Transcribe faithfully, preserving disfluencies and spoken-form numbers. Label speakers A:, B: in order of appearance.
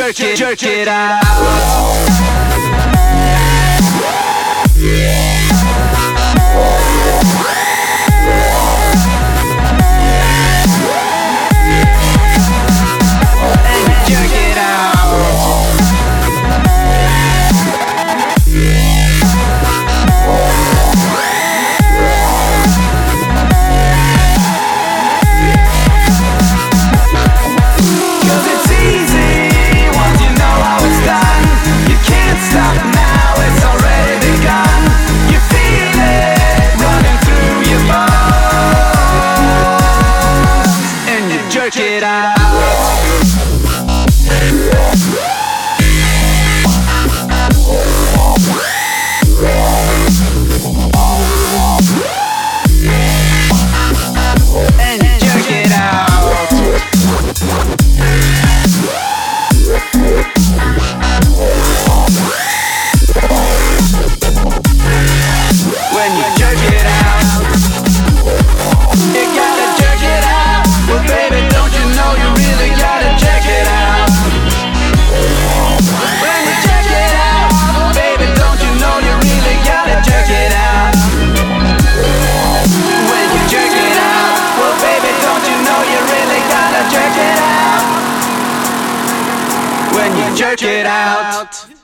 A: jerk it, jerk it out. Jerk it out. And you jerk it out. When you jerk it out, you gotta jerk it out. Well, baby, don't you know you really gotta check it out? When you check it out, baby, don't you know you really gotta check it out? When you check it out, well, baby, don't you know you really gotta check it out? When you jerk it out.